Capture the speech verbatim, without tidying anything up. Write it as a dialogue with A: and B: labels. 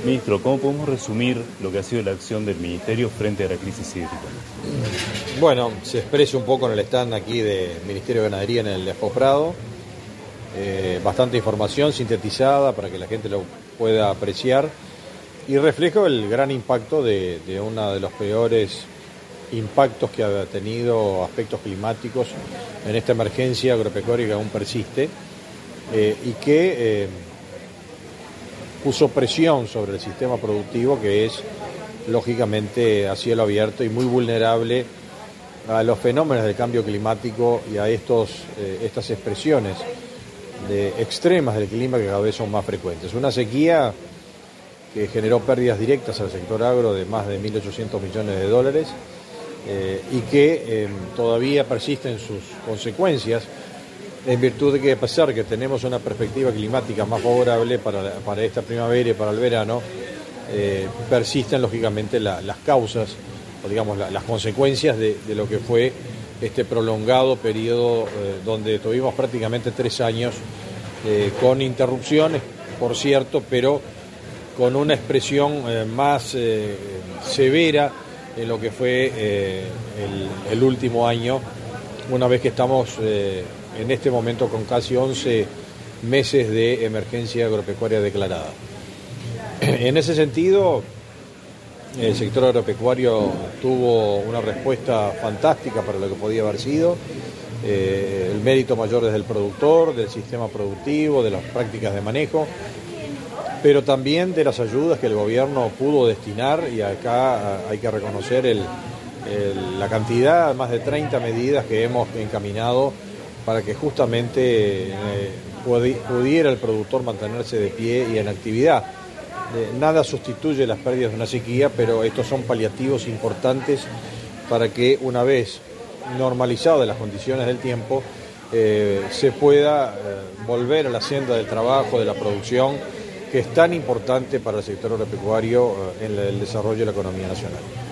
A: Ministro, ¿cómo podemos resumir lo que ha sido la acción del Ministerio frente a la crisis hídrica?
B: Bueno, se expresa un poco en el stand aquí del Ministerio de Ganadería en el Expo Prado. Eh, bastante información sintetizada para que la gente lo pueda apreciar y refleja el gran impacto de, de uno de los peores impactos que ha tenido aspectos climáticos en esta emergencia agropecuaria que aún persiste eh, y que eh, puso presión sobre el sistema productivo, que es lógicamente a cielo abierto y muy vulnerable a los fenómenos del cambio climático y a estos, eh, estas expresiones de extremas del clima que cada vez son más frecuentes. Una sequía que generó pérdidas directas al sector agro de más de mil ochocientos millones de dólares eh, y que eh, todavía persisten sus consecuencias, en virtud de que, a pesar que tenemos una perspectiva climática más favorable para, para esta primavera y para el verano, eh, persisten lógicamente la, las causas o digamos la, las consecuencias de, de lo que fue este prolongado periodo eh, donde tuvimos prácticamente tres años eh, con interrupciones, por cierto, pero con una expresión eh, más eh, severa en lo que fue eh, el, el último año, una vez que estamos eh, en este momento con casi once meses de emergencia agropecuaria declarada. En ese sentido, el sector agropecuario tuvo una respuesta fantástica para lo que podía haber sido. Eh, el mérito mayor desde el productor, del sistema productivo, de las prácticas de manejo, pero también de las ayudas que el gobierno pudo destinar, y acá hay que reconocer el, el, la cantidad, más de treinta medidas que hemos encaminado para que justamente eh, pudiera el productor mantenerse de pie y en actividad. Eh, nada sustituye las pérdidas de una sequía, pero estos son paliativos importantes para que, una vez normalizadas las condiciones del tiempo, eh, se pueda eh, volver a la senda del trabajo, de la producción, que es tan importante para el sector agropecuario eh, en el desarrollo de la economía nacional.